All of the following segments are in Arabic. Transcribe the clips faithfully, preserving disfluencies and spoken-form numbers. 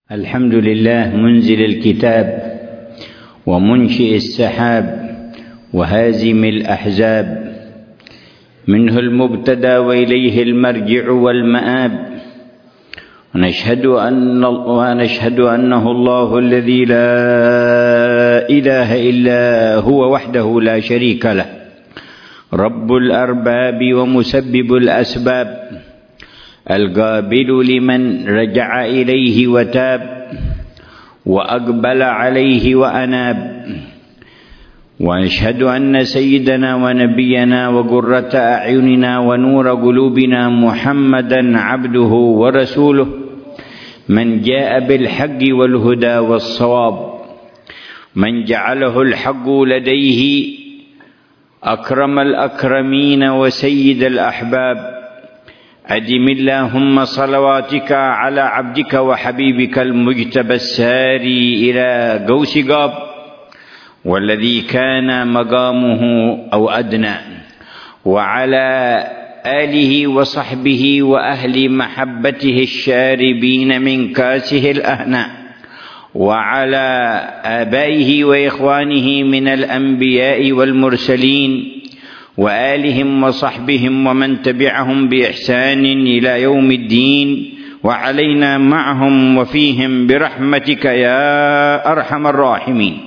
الحمد لله منزل الكتاب ومنشئ السحاب وهازم الأحزاب، منه المبتدأ وإليه المرجع والمآب، ونشهد أن ونشهد أنه الله الذي لا إله إلا هو وحده لا شريك له، رب الأرباب ومسبب الأسباب، القابل لمن رجع إليه وتاب وأقبل عليه وأناب. ونشهد أن سيدنا ونبينا وقرة أعيننا ونور قلوبنا محمدا عبده ورسوله، من جاء بالحق والهدى والصواب، من جعله الحق لديه أكرم الأكرمين وسيد الأحباب. أدم اللهم صلواتك على عبدك وحبيبك المجتبى الساري إلى قوس قاب، والذي كان مقامه أو أدنى، وعلى آله وصحبه وأهل محبته الشاربين من كاسه الأهنى، وعلى آبائه وإخوانه من الأنبياء والمرسلين وآلهم وصحبهم ومن تبعهم بإحسان إلى يوم الدين، وعلينا معهم وفيهم برحمتك يا أرحم الراحمين.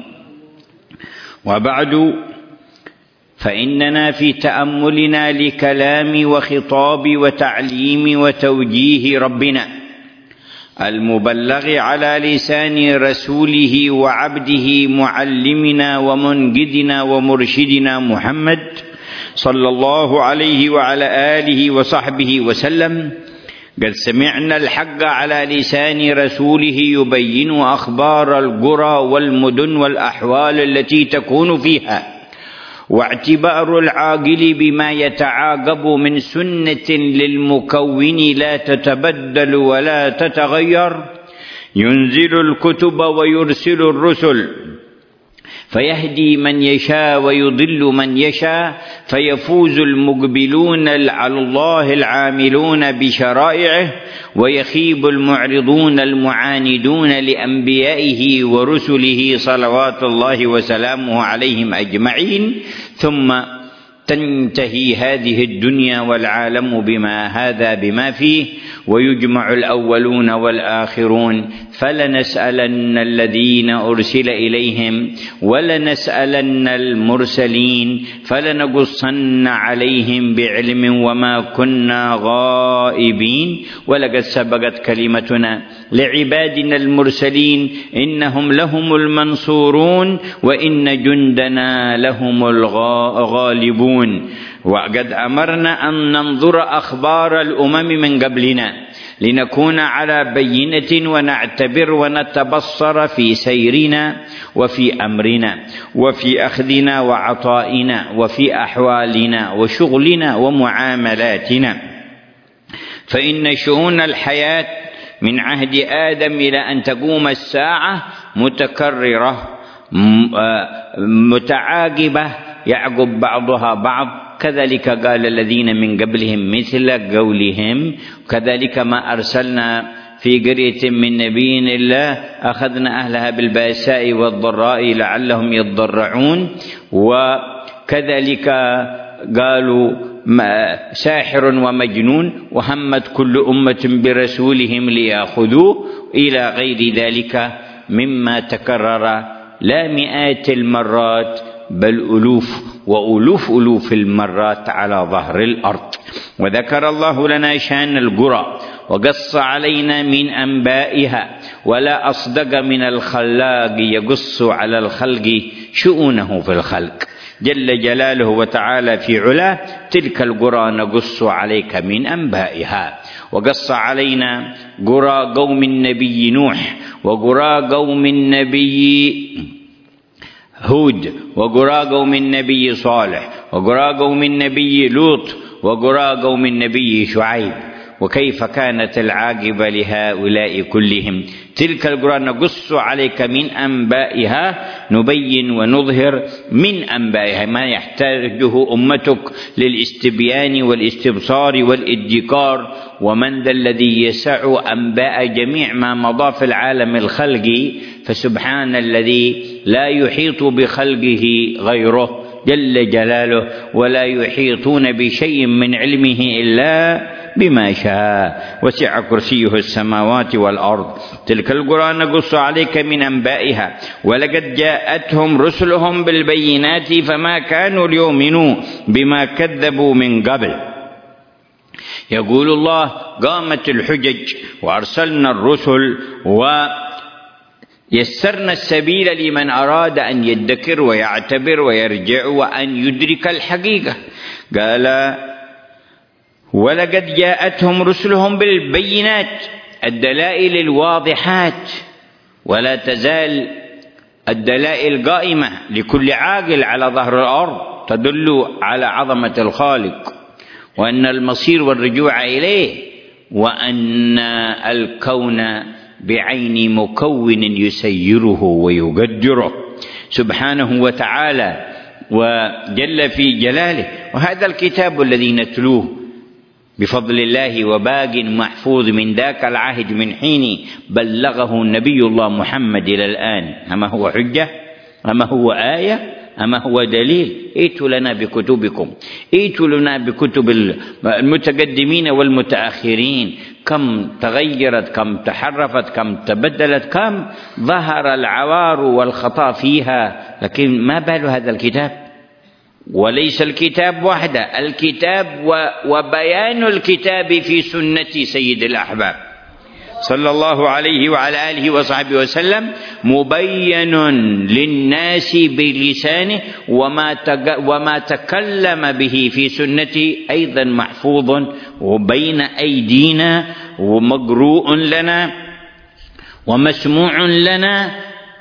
وبعد، فإننا في تأملنا لكلام وخطاب وتعليم وتوجيه ربنا المبلغ على لسان رسوله وعبده معلمنا ومنجدنا ومرشدنا محمد صلى الله عليه وعلى آله وصحبه وسلم. قد سمعنا الحق على لسان رسوله يبين أخبار القرى والمدن والأحوال التي تكون فيها، واعتبار العاقل بما يتعاقب من سنة للمكون لا تتبدل ولا تتغير، ينزل الكتب ويرسل الرسل، فيهدي من يشاء ويضل من يشاء، فيفوز المقبلون على الله العاملون بشرائعه، ويخيب المعرضون المعاندون لأنبيائه ورسله صلوات الله وسلامه عليهم أجمعين. ثم تنتهي هذه الدنيا والعالم بما هذا بما فيه، ويجمع الأولون والآخرون، فلنسألن الذين أرسل إليهم ولنسألن المرسلين، فلنقصن عليهم بعلم وما كنا غائبين. ولقد سبقت كلمتنا لعبادنا المرسلين إنهم لهم المنصورون وإن جندنا لهم الغالبون. وقد أمرنا أن ننظر أخبار الأمم من قبلنا لنكون على بينة ونعتبر ونتبصر في سيرنا وفي أمرنا وفي أخذنا وعطائنا وفي أحوالنا وشغلنا ومعاملاتنا. فإن شؤون الحياة من عهد آدم إلى أن تقوم الساعة متكررة متعاقبة يعقب بعضها بعض. كذلك قال الذين من قبلهم مثل قولهم، كذلك ما أرسلنا في قرية من نبي الله أخذنا أهلها بالبأساء والضراء لعلهم يضرعون. وكذلك قالوا ساحر ومجنون، وهمت كل أمة برسولهم ليأخذوه، إلى غير ذلك مما تكرر لا مئات المرات بل ألوف وألوف ألوف المرات على ظهر الأرض. وذكر الله لنا شأن القرى وقص علينا من أنبائها، ولا أصدق من الخلاق يقص على الخلق شؤونه في الخلق جل جلاله وتعالى في علاه. تلك القرى نقص عليك من أنبائها. وقص علينا قرى قوم النبي نوح، وقرى قوم النبي هود، وقرى قوم النبي صالح، وقرى قوم النبي لوط، وقرى قوم النبي شعيب، وكيف كانت العاقبة لهؤلاء كلهم. تلك القرى نقص عليك من أنبائها نبين ونظهر من أنبائها ما يحتاجه أمتك للاستبيان والاستبصار والادكار. ومن ذا الذي يسع أنباء جميع ما مضى في العالم الخلقي، فسبحان الذي لا يحيط بخلقه غيره جل جلاله، ولا يحيطون بشيء من علمه إلا بما شاء، وسع كرسيه السماوات والأرض. تلك القرى نقص عليك من أنبائها ولقد جاءتهم رسلهم بالبينات فما كانوا ليؤمنوا بما كذبوا من قبل. يقول الله: قامت الحجج وأرسلنا الرسل ويسرنا السبيل لمن أراد أن يدكر ويعتبر ويرجع وأن يدرك الحقيقة. قال: ولقد جاءتهم رسلهم بالبينات، الدلائل الواضحات، ولا تزال الدلائل قائمة لكل عاقل على ظهر الأرض تدل على عظمة الخالق، وأن المصير والرجوع إليه، وأن الكون بعين مكون يسيره ويقدره سبحانه وتعالى وجل في جلاله. وهذا الكتاب الذي نتلوه بفضل الله وباق محفوظ من ذاك العهد من حين بلغه نبي الله محمد إلى الآن، أما هو حجة؟ أما هو آية؟ أما هو دليل؟ ائتوا لنا بكتبكم، ائتوا لنا بكتب المتقدمين والمتأخرين. كم تغيرت، كم تحرفت، كم تبدلت، كم ظهر العوار والخطأ فيها، لكن ما بال هذا الكتاب؟ وليس الكتاب وحده، الكتاب وبيان الكتاب في سنة سيد الأحباب صلى الله عليه وعلى آله وصحبه وسلم مبين للناس بلسانه، وما وما تكلم به في سنته أيضا محفوظ وبين أيدينا ومقروء لنا ومسموع لنا،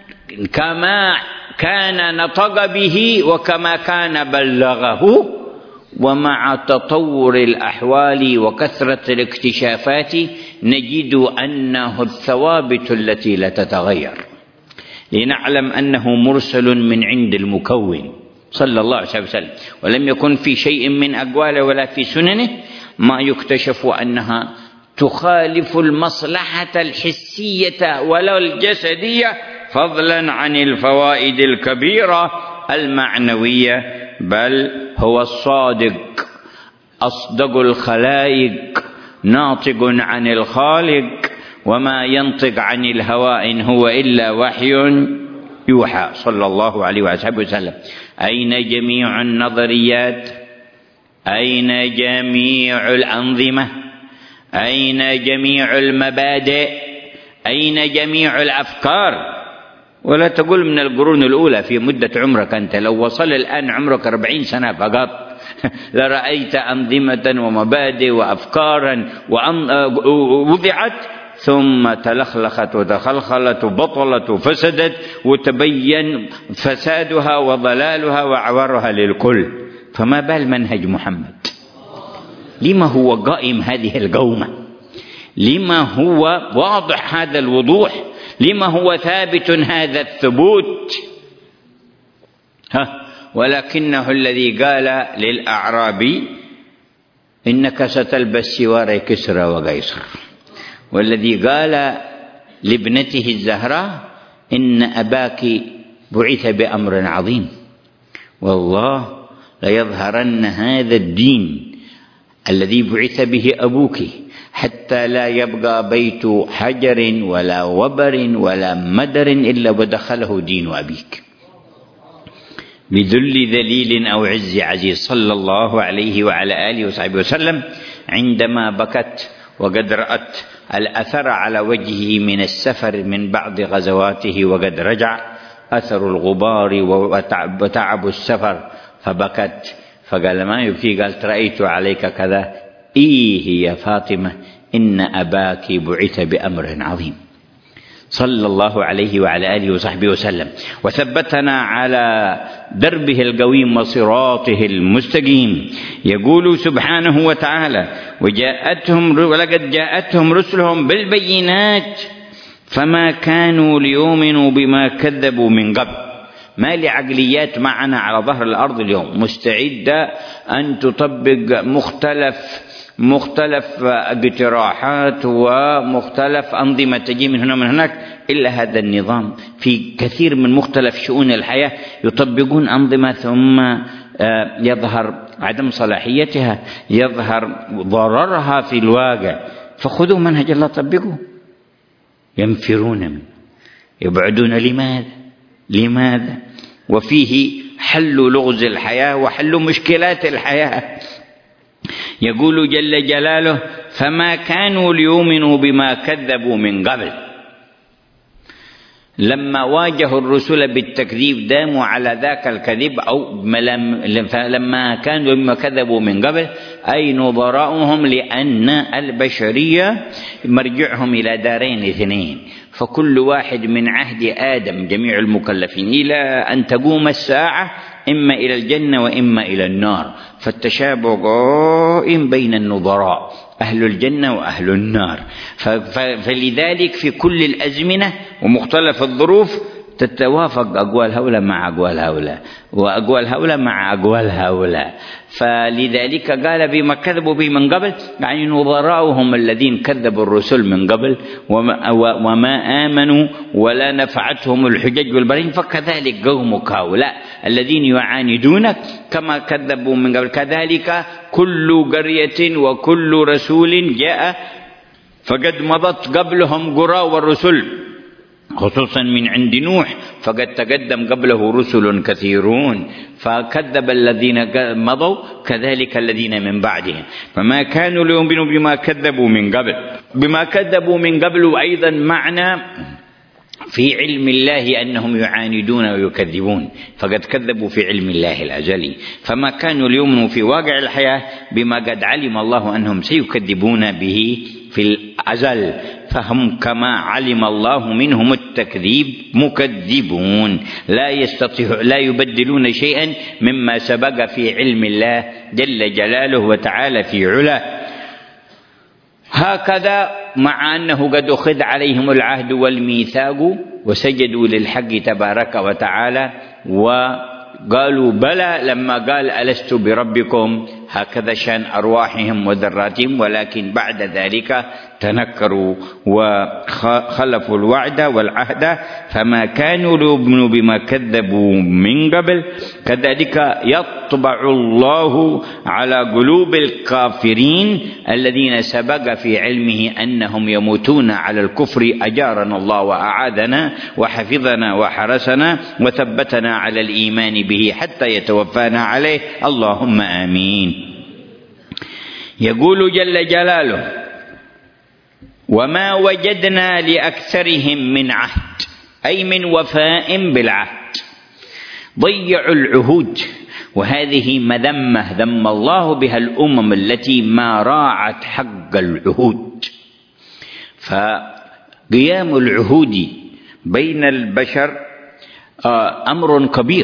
كما كان نطق به وكما كان بلغه. ومع تطور الأحوال وكثرة الاكتشافات نجد أنه الثوابت التي لا تتغير، لنعلم أنه مرسل من عند المكون صلى الله عليه وسلم، ولم يكن في شيء من أقواله ولا في سننه ما يكتشف أنها تخالف المصلحة الحسية ولا الجسدية، فضلا عن الفوائد الكبيرة المعنوية. بل هو الصادق أصدق الخلائق ناطق عن الخالق، وما ينطق عن الهوى إن هو إلا وحي يوحى صلى الله عليه وسلم. أين جميع النظريات؟ أين جميع الأنظمة؟ أين جميع المبادئ؟ أين جميع الأفكار؟ ولا تقول من القرون الأولى في مدة عمرك أنت، لو وصل الآن عمرك أربعين سنة فقط لرأيت أنظمة ومبادئ وأفكارا ووضعت ثم تلخلخت وتخلخلت وبطلت وفسدت، وتبين فسادها وضلالها وعورها للكل. فما بال منهج محمد؟ لما هو قائم هذه القومة؟ لما هو واضح هذا الوضوح؟ لما هو ثابت هذا الثبوت؟ ها ولكنه الذي قال للأعرابي: إنك ستلبس سوار كسرى وقيصر، والذي قال لابنته الزهراء: إن أباك بعث بأمر عظيم، والله ليظهرن هذا الدين الذي بعث به أبوك حتى لا يبقى بيت حجر ولا وبر ولا مدر إلا ودخله دين أبيك، بذل ذليل أو عز عزيز صلى الله عليه وعلى آله وصحبه وسلم. عندما بكت وقد رأت الأثر على وجهه من السفر من بعض غزواته، وقد رجع أثر الغبار وتعب السفر، فبكت. فقال: ما يبكي؟ قالت: رأيت عليك كذا. إيه يا فاطمة، إن أباك بعث بأمر عظيم صلى الله عليه وعلى آله وصحبه وسلم، وثبتنا على دربه القويم وصراطه المستقيم. يقول سبحانه وتعالى: وجاءتهم ولقد جاءتهم رسلهم بالبينات فما كانوا ليؤمنوا بما كذبوا من قبل. ما لعقليات معنا على ظهر الأرض اليوم مستعدة أن تطبق مختلف مختلف اقتراحات ومختلف أنظمة تجي من هنا ومن هناك، إلا هذا النظام في كثير من مختلف شؤون الحياة يطبقون أنظمة ثم يظهر عدم صلاحيتها، يظهر ضررها في الواقع. فخذوا منهج الله طبقوا. ينفرون منه، يبعدون. لماذا؟ لماذا؟ وفيه حل لغز الحياة وحل مشكلات الحياة. يقول جل جلاله: فما كانوا ليؤمنوا بما كذبوا من قبل. لما واجهوا الرسل بالتكذيب داموا على ذاك الكذب، أو لما كانوا بما كذبوا من قبل أي نظراؤهم، لأن البشرية مرجعهم إلى دارين اثنين، فكل واحد من عهد آدم جميع المكلفين إلى أن تقوم الساعة إما إلى الجنة وإما إلى النار، فالتشابه قائم بين النظراء أهل الجنة وأهل النار. فلذلك في كل الأزمنة ومختلف الظروف تتوافق أقوال هؤلاء مع أقوال هؤلاء وأقوال هؤلاء مع أقوال هؤلاء. فلذلك قال بما كذبوا به من قبل، يعني نظراؤهم الذين كذبوا الرسل من قبل وما, وما آمنوا ولا نفعتهم الحجج والبراهين، فكذلك قومك هؤلاء الذين يعاندونك كما كذبوا من قبل، كذلك كل قرية وكل رسول جاء فقد مضت قبلهم قرى والرسل، خصوصا من عند نوح فقد تقدم قبله رسل كثيرون، فكذب الذين مضوا كذلك الذين من بعدهم. فما كانوا ليؤمنوا بما كذبوا من قبل. بما كذبوا من قبل أيضا معنى في علم الله أنهم يعاندون ويكذبون، فقد كذبوا في علم الله الأزلي. فما كانوا ليؤمنوا في واقع الحياة بما قد علم الله أنهم سيكذبون به في الأزل، فهم كما علم الله منهم التكذيب مكذبون، لا يستطيع لا يبدلون شيئا مما سبق في علم الله جل جلاله وتعالى في علاه. هكذا مع أنه قد أخذ عليهم العهد والميثاق وسجدوا للحق تبارك وتعالى وقالوا بلى لما قال ألست بربكم، هكذا شان أرواحهم وذراتهم، ولكن بعد ذلك تنكروا وخلفوا الوعد والعهد. فما كانوا ليؤمنوا بما كذبوا من قبل كذلك يطبع الله على قلوب الكافرين الذين سبق في علمه أنهم يموتون على الكفر، أجارنا الله وأعاذنا وحفظنا وحرسنا وثبتنا على الإيمان به حتى يتوفانا عليه، اللهم آمين. يقول جل جلاله: وما وجدنا لأكثرهم من عهد، أي من وفاء بالعهد. ضيعوا العهود، وهذه مذمة ذم الله بها الأمم التي ما راعت حق العهود. فقيام العهود بين البشر أمر كبير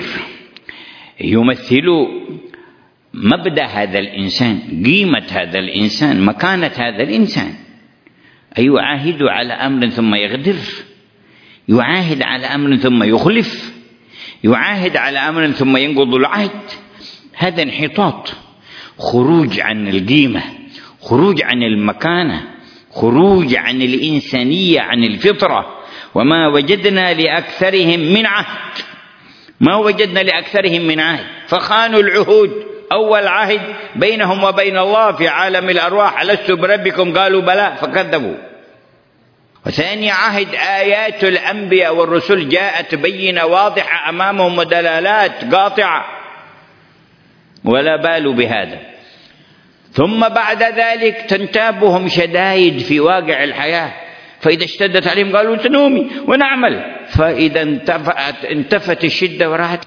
يمثل مبدأ هذا الإنسان، قيمة هذا الإنسان، مكانة هذا الإنسان. يعاهد على أمر ثم يغدر، يعاهد على أمر ثم يخلف، يعاهد على أمر ثم ينقض العهد. هذا انحطاط، خروج عن القيمة، خروج عن المكانة، خروج عن الإنسانية، عن الفطرة. وما وجدنا لأكثرهم من عهد، ما وجدنا لأكثرهم من عهد، فخانوا العهود. أول عهد بينهم وبين الله في عالم الأرواح، ألست بربكم قالوا بلى فكذبوا. وثاني عهد آيات الأنبياء والرسل جاءت بينة واضحة أمامهم ودلالات قاطعة ولا بالوا بهذا. ثم بعد ذلك تنتابهم شدائد في واقع الحياة، فإذا اشتدت عليهم قالوا سنومي ونعمل، فإذا انتفت, انتفت الشدة وراحت.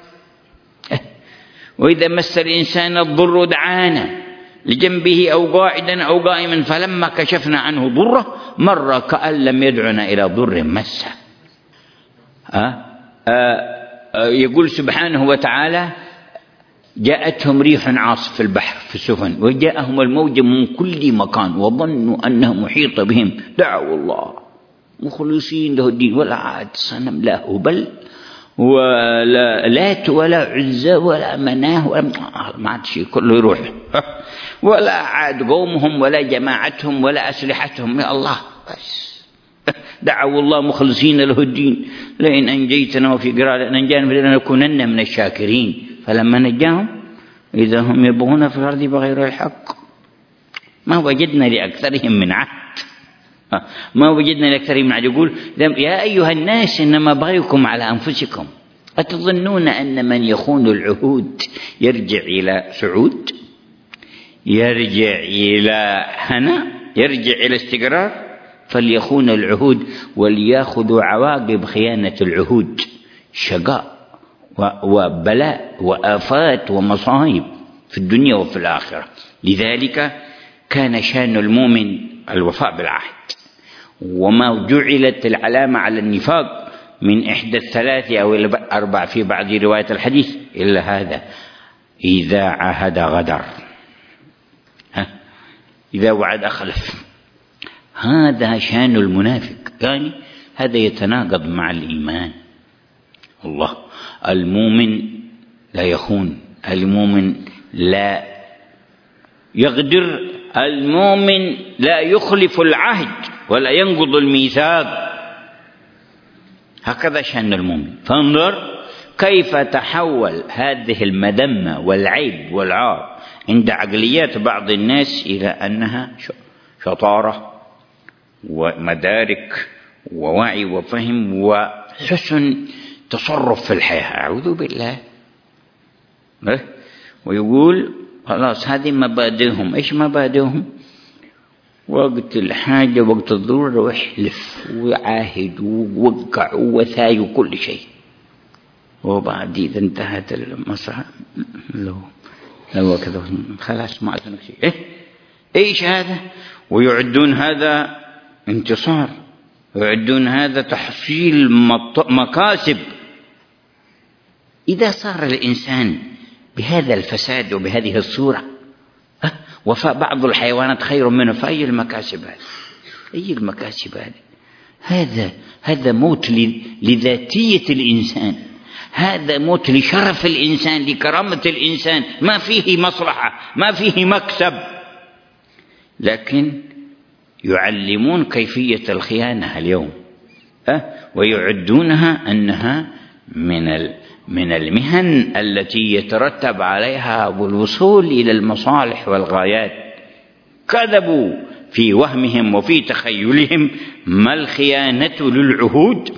وإذا مس الإنسان الضر دعانا لجنبه أو قاعدا أو قائما فلما كشفنا عنه ضره مر كأن لم يدعنا إلى ضر مسه. أه؟ أه يقول سبحانه وتعالى: جاءتهم ريح عاصف في البحر في السفن وجاءهم الموج من كل مكان وظنوا أنه محيط بهم دعوا الله مخلصين له الدين، ولا عاد صنم لا هبل ولا لات ولا عزى ولا مناه ولا ما عاد شيء، كله يروح. ولا عاد قومهم ولا جماعتهم ولا أسلحتهم، يا الله بس دعوا الله مخلصين له الدين لئن أنجيتنا، وفي قراءة لئن أنجانا لنكونن من الشاكرين. فلما نجاهم إذا هم يبغون في الأرض بغير الحق. ما وجدنا لأكثرهم من عهد، ما وجدنا لأكثرهم من عهد. يقول يا أيها الناس إنما بغيكم على أنفسكم، أتظنون أن من يخون العهود يرجع إلى سعود، يرجع إلى هنا، يرجع إلى استقرار؟ فليخون العهود وليأخذوا عواقب خيانة العهود، شقاء وبلاء وآفات ومصائب في الدنيا وفي الآخرة. لذلك كان شأن المؤمن الوفاء بالعهد. وما جعلت العلامة على النفاق من إحدى الثلاث أو الأربع في بعض رواية الحديث إلا هذا: إذا عهد غدر، إذا وعد أخلف. هذا شأن المنافق، يعني هذا يتناقض مع الإيمان. الله المؤمن لا يخون، المؤمن لا يغدر، المؤمن لا يخلف العهد ولا ينقض الميثاق. هكذا شأن المؤمن. فانظر كيف تحول هذه المذمة والعيب والعار عند عقليات بعض الناس إلى أنها شطارة ومدارك ووعي وفهم وحسن تصرف في الحياة. أعوذ بالله. ويقول خلاص هذه مبادئهم. إيش مبادئهم؟ وقت الحاجة وقت الضرورة ويحلف ويعاهد ووقع ووثاي وكل شيء، وبعد إذا انتهت المصلحة لو لو كذا خلاص ما عندنا شيء. إيه إيش هذا؟ ويعدون هذا انتصار، ويعدون هذا تحصيل مكاسب. إذا صار الإنسان بهذا الفساد وبهذه الصورة، وفاء بعض الحيوانات خير منه، فأي المكاسب هذه؟ أي المكاسب هذه؟ هذا هذا موت لذاتية الإنسان، هذا موت لشرف الإنسان، لكرامة الإنسان، ما فيه مصلحة، ما فيه مكسب. لكن يعلمون كيفية الخيانة اليوم، أه؟ ويعدونها أنها من من المهن التي يترتب عليها الوصول إلى المصالح والغايات. كذبوا في وهمهم وفي تخيلهم. ما الخيانة للعهود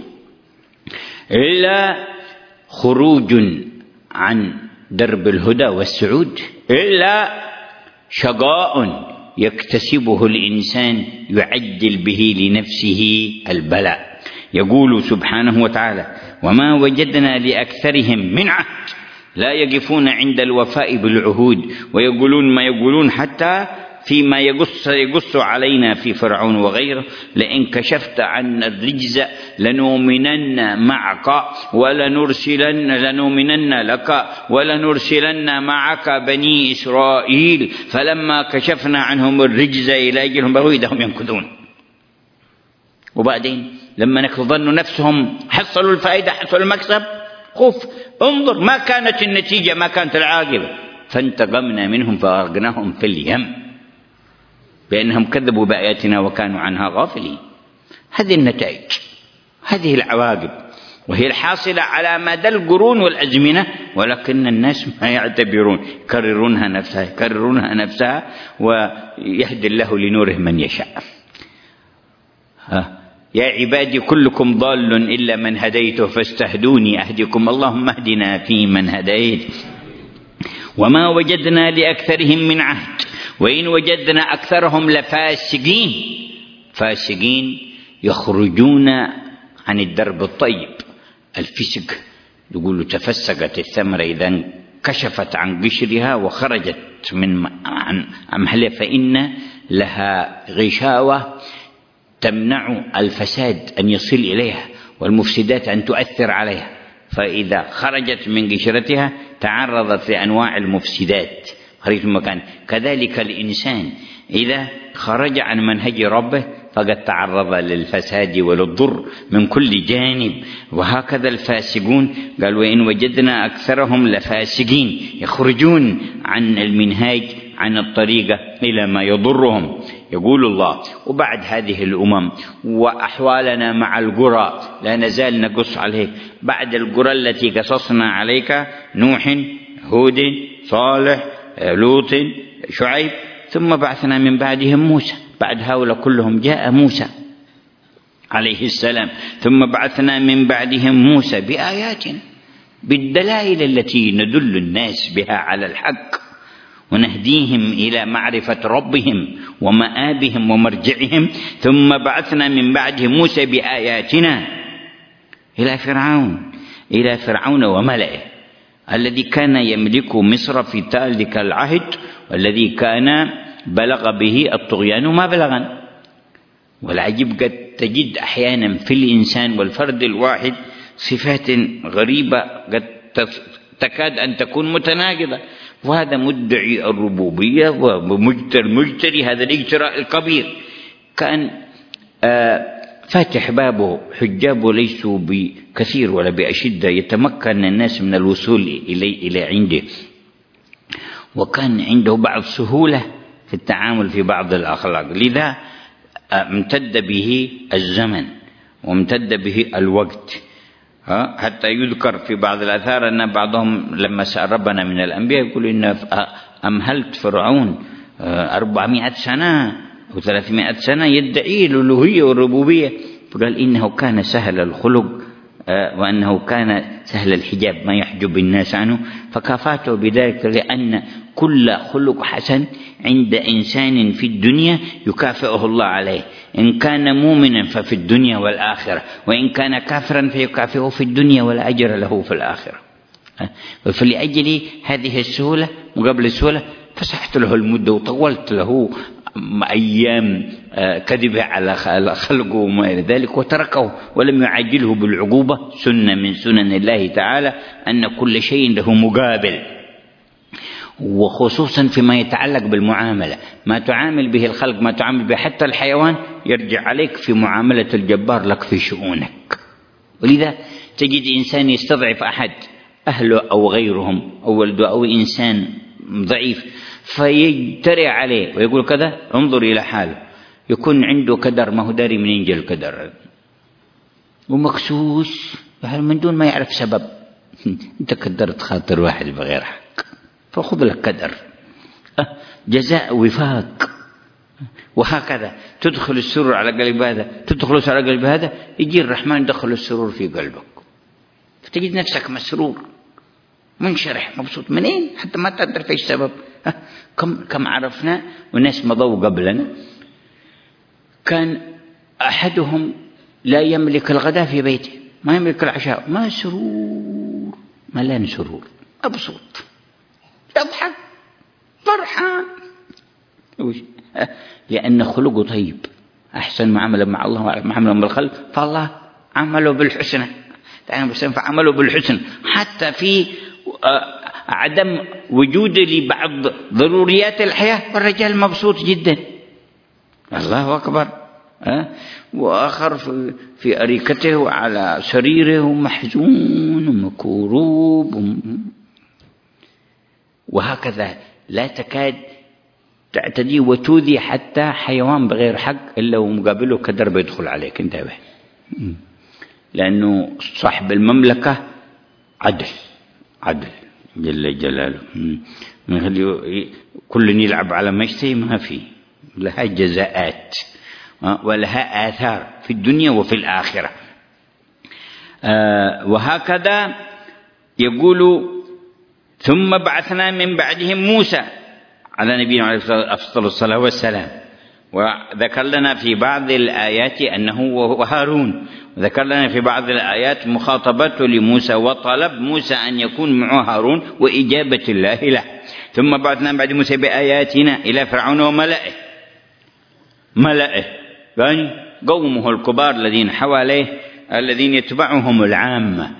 إلا خروج عن درب الهدى والسعود، إلا شقاء يكتسبه الإنسان يعجل به لنفسه البلاء. يقول سبحانه وتعالى: وما وجدنا لأكثرهم من عهد. لا يقفون عند الوفاء بالعهود ويقولون ما يقولون، حتى فيما يقص, يقص علينا في فرعون وغيره: لئن كشفت عنا الرجز لنؤمنن معك ولنرسلن لنؤمنن لك ولنرسلن معك بني إسرائيل فلما كشفنا عنهم الرجز إلى أجلهم بغوا إذا هم ينكثون. وبعدين لما ظنوا نفسهم حصلوا الفائدة حصلوا المكسب، خوف انظر ما كانت النتيجة، ما كانت العاقبة. فانتقمنا منهم فأغرقناهم في اليم بأنهم كذبوا بآياتنا وكانوا عنها غافلين. هذه النتائج، هذه العواقب، وهي الحاصلة على مدى القرون والأزمنة، ولكن الناس ما يعتبرون، يكررونها نفسها يكررونها نفسها ويهدي الله لنوره من يشاء. ها يا عبادي كلكم ضال إلا من هديته فاستهدوني أهدكم. اللهم اهدنا فيمن هديت. وما وجدنا لأكثرهم من عهد وإن وجدنا أكثرهم لفاسقين. فاسقين يخرجون عن الدرب الطيب. الفسق يقول تفسقت الثمرة إذا كشفت عن قشرها وخرجت من عن محلها فإن لها غشاوة تمنع الفساد أن يصل إليها والمفسدات أن تؤثر عليها، فإذا خرجت من قشرتها تعرضت لأنواع المفسدات خرجت من مكان. كذلك الإنسان إذا خرج عن منهج ربه فقد تعرض للفساد وللضر من كل جانب. وهكذا الفاسقون قال وإن وجدنا أكثرهم لفاسقين يخرجون عن المنهاج عن الطريقة إلى ما يضرهم. يقول الله وبعد هذه الأمم وأحوالنا مع القرى لا نزال نقص عليه، بعد القرى التي قصصنا عليك نوح هود صالح لوط شعيب، ثم بعثنا من بعدهم موسى. بعد هؤلاء كلهم جاء موسى عليه السلام، ثم بعثنا من بعدهم موسى بآياتنا بالدلائل التي ندل الناس بها على الحق ونهديهم إلى معرفة ربهم ومآبهم ومرجعهم. ثم بعثنا من بعدهم موسى بآياتنا إلى فرعون إلى فرعون وملئه الذي كان يملك مصر في ذلك العهد، والذي كان بلغ به الطغيان ما بلغا. والعجيب قد تجد أحيانا في الإنسان والفرد الواحد صفات غريبة قد تكاد أن تكون متناقضة، وهذا مدعي الربوبية ومجتري هذا الاجتراء الكبير كان فاتح بابه، حجابه ليسوا بكثير ولا بأشدة، يتمكن الناس من الوصول إلي إلى عنده، وكان عنده بعض سهولة في التعامل في بعض الأخلاق. لذا امتد به الزمن وامتد به الوقت، حتى يذكر في بعض الآثار أن بعضهم لما سأل ربنا من الأنبياء يقول إن أمهلت فرعون أربعمائة سنة أو ثلاثمائة سنة يدعي الألوهية والربوبية، قال إنه كان سهل الخلق وأنه كان سهل الحجاب ما يحجب الناس عنه، فكافاته بذلك لأن كل خلق حسن عند إنسان في الدنيا يكافئه الله عليه، إن كان مؤمنا ففي الدنيا والآخرة، وإن كان كافرا فيكافئه في الدنيا ولا أجر له في الآخرة. فلأجل هذه السهولة مقابل السهولة فسحت له المدة وطولت له أيام كذبة على خلقه وما إلى ذلك، وتركه ولم يعجله بالعقوبة. سنة من سنن الله تعالى أن كل شيء له مقابل، وخصوصا فيما يتعلق بالمعاملة، ما تعامل به الخلق ما تعامل به حتى الحيوان يرجع عليك في معاملة الجبار لك في شؤونك. ولذا تجد إنسان يستضعف أحد أهله أو غيرهم أو ولده أو إنسان ضعيف فيجترئ عليه ويقول كذا انظر إلى حاله، يكون عنده كدر ما هو داري من ينجل الكدر ومكسوس من دون ما يعرف سبب. انت كدرت خاطر واحد بغير حق فخذ لك كدر، جزاء وفاق. وهكذا تدخل السرور على قلب هذا، تدخل السرور على قلب هذا، يجي الرحمن دخل السرور في قلبك فتجد نفسك مسرور منشرح مبسوط. منين؟ حتى ما تقدر في السبب. كم كم عرفنا وناس مضوا قبلنا كان أحدهم لا يملك الغداء في بيته، ما يملك العشاء، ما سرور ملان سرور، مبسوط يضحك فرحان، لأن خلقه طيب، أحسن معاملة مع الله ومعاملة مع الخلق، فالله عمله بالحسنى، فعمله بالحسن حتى في عدم وجود لبعض ضروريات الحياة، والرجال مبسوط جدا الله أكبر. أه؟ وآخر في, في أريكته وعلى سريره محزون ومكروب، وهكذا لا تكاد تعتدي وتؤذي حتى حيوان بغير حق إلا ومقابله كدر بيدخل عليك، انتبه، لأنه صاحب المملكة عدل عدل جل جلاله، كل يلعب على مشتي ما في، لها جزاءات ولها آثار في الدنيا وفي الآخرة. آه وهكذا يقول ثم بعثنا من بعدهم موسى على نبينا عليه أفضل الصلاة والسلام، وذكر لنا في بعض الآيات أنه وهارون، وذكر لنا في بعض الآيات مخاطبته لموسى وطلب موسى أن يكون معه هارون وإجابة الله له. ثم بعثنا بعد موسى بآياتنا إلى فرعون وملئه، ملئه يعني قومه الكبار الذين حواليه الذين يتبعهم العامة،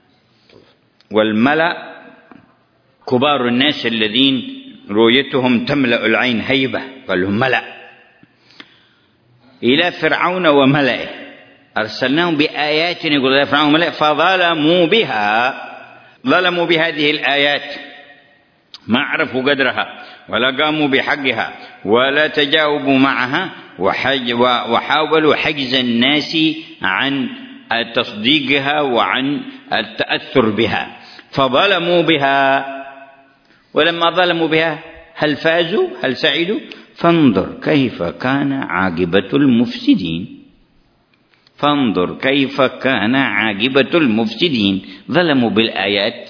والملأ كبار الناس الذين رؤيتهم تملأ العين هيبة، فلهم ملأ. إلى فرعون وملئه، أرسلناهم بآيات يقول إلى فرعون وملئه فظلموا بها، ظلموا بهذه الآيات، ما عرفوا قدرها ولا قاموا بحقها ولا تجاوبوا معها، وحاولوا حجز الناس عن تصديقها وعن التأثر بها، فظلموا بها. ولما ظلموا بها هل فازوا؟ هل سعدوا؟ فانظر كيف كان عاقبة المفسدين، فانظر كيف كان عاقبة المفسدين. ظلموا بالآيات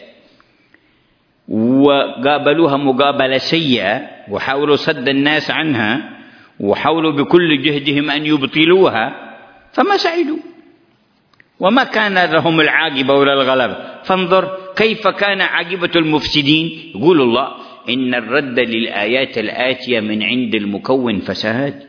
وقابلوها مقابلة سيئة وحاولوا صد الناس عنها وحاولوا بكل جهدهم أن يبطلوها فما سعدوا، وما كان لهم العاقبة ولا الغلبة. فانظر كيف كان عاقبة المفسدين. يقول الله إن الرد للآيات الآتية من عند المكون فساد،